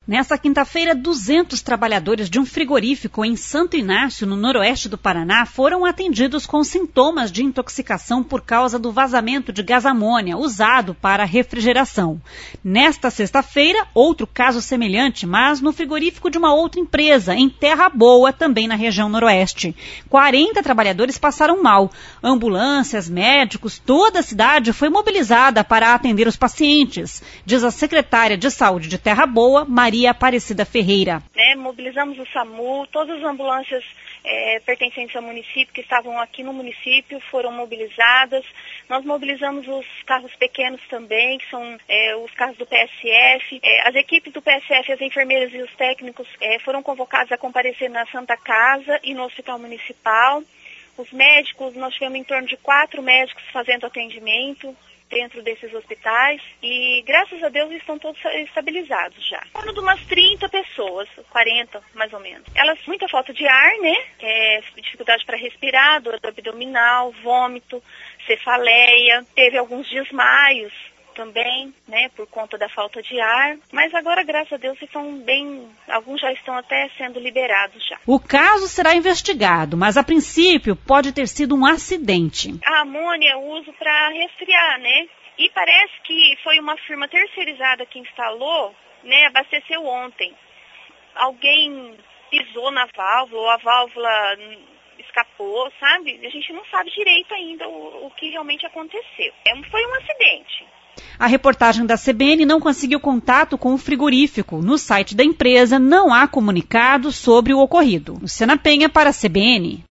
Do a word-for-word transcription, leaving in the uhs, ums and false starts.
Nessa quinta-feira, duzentos trabalhadores de um frigorífico em Santo Inácio, no noroeste do Paraná, foram atendidos com sintomas de intoxicação por causa do vazamento de gás amônia usado para refrigeração. Nesta sexta-feira, outro caso semelhante, mas no frigorífico de uma outra empresa, em Terra Boa, também na região noroeste. quarenta trabalhadores passaram mal. Ambulâncias, médicos, toda a cidade foi mobilizada para atender os pacientes, diz a secretária de Saúde de Terra Boa, Maria Maria Aparecida Ferreira. É, mobilizamos o SAMU, todas as ambulâncias é, pertencentes ao município, que estavam aqui no município, foram mobilizadas. Nós mobilizamos os carros pequenos também, que são é, os carros do P S F. É, as equipes do P S F, as enfermeiras e os técnicos é, foram convocados a comparecer na Santa Casa e no Hospital Municipal. Os médicos, nós tivemos em torno de quatro médicos fazendo atendimento dentro desses hospitais e, graças a Deus, estão todos estabilizados já. Em torno de umas trinta pessoas, quarenta mais ou menos. Elas, muita falta de ar, né? É, dificuldade para respirar, dor abdominal, vômito, cefaleia, teve alguns desmaios também, né, por conta da falta de ar, mas agora, graças a Deus, estão bem, alguns já estão até sendo liberados já. O caso será investigado, mas a princípio pode ter sido um acidente. A amônia eu uso para resfriar, né, e parece que foi uma firma terceirizada que instalou, né, abasteceu ontem. Alguém pisou na válvula, ou a válvula escapou, sabe? A gente não sabe direito ainda o, o que realmente aconteceu. É, foi um acidente. A reportagem da C B N não conseguiu contato com o frigorífico. No site da empresa não há comunicado sobre o ocorrido. Luciana Penha para a C B N.